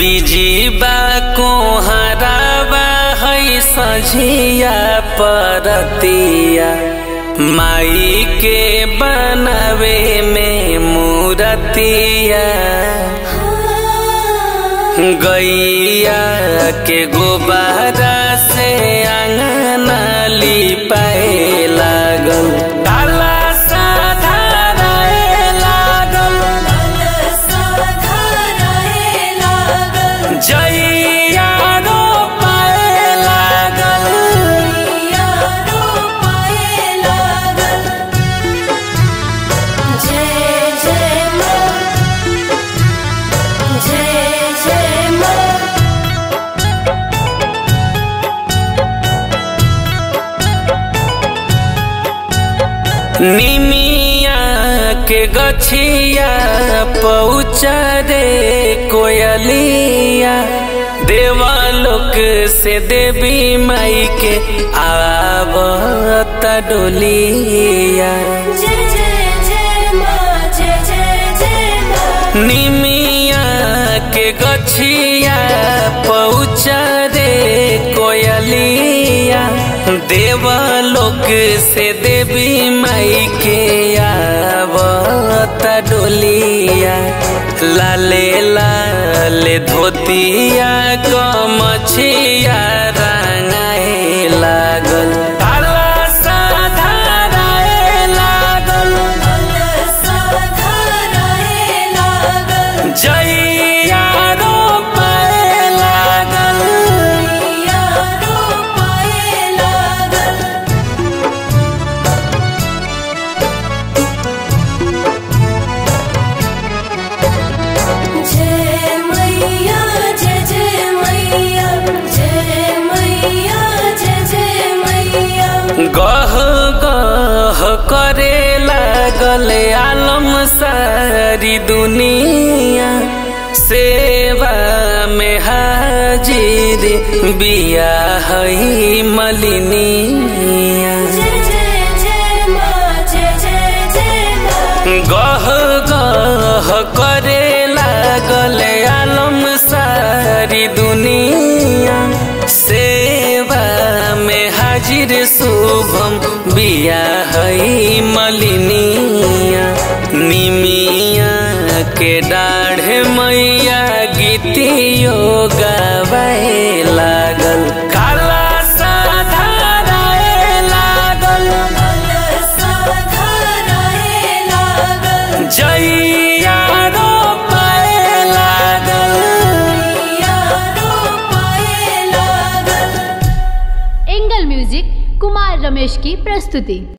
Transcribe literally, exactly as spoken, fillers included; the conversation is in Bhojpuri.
बिजीबा कोहराबा है सझिया परतिया माई के बनावे में मूरतिया गैया के गोबारा से आंगना लिपाए लागल जैया रोपाए लागल जय जय माँ जय जय माँ। निमिया के गछिया पहुँचा रे कोयलिया देवालोक से देवी माई के आवत डोलिया जय जय जय माँ जय जय जय माँ। निमिया के गछिया पहुँचा रे कोयलिया देवालोक से देवी माई के आवत डोलिया लाले लाले धोतिया गमछिया रंगाए लागल जैया रोपाए लागल जय मैया जय जय मैया जय मैया जय जय मैया। गह गह करे लागल आलम सारी दुनिया सेवा में हाजिर बिया है मलिनिया जय जय जय माँ जय जय जय माँ। गह गह करे लागल आलम सारी दुनिया सेवा में हाजिर शुभम बिया है मलिनिया निमिया के डाढ़ मैया गीतियो गावे लागल काला साधाराए लागल जैया रोपाए लागल। एंगल म्यूजिक कुमार रमेश की प्रस्तुति।